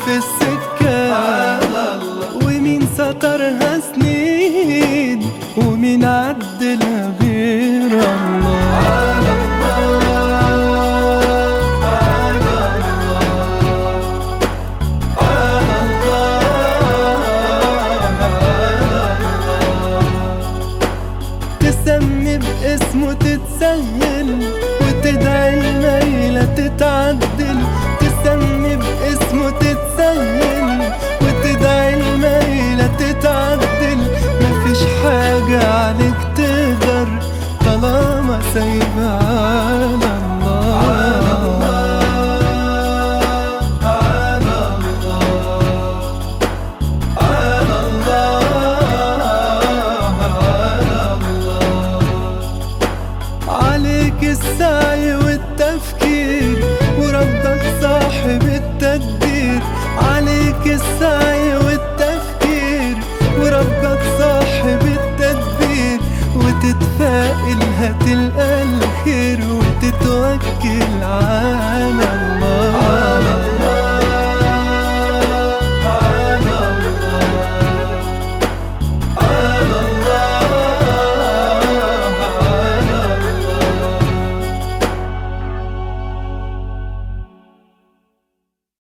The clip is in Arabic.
في السكة، ومين سترها سنين ومين عدلها غير الله. تسمي باسمه تتسهل وتدعي الميلة تتعدل، تسمي باسمه تتسهل وتدعي الميلة تتعدل. مفيش حاجة عليك تقدر طالما سايبها على الله. عليك السعي والتفكير وربك صاحب التدبير، عليك السعي والتفكير وربك صاحب التدبير، وتتفائل هتلقى الخير وتتوكل على الله.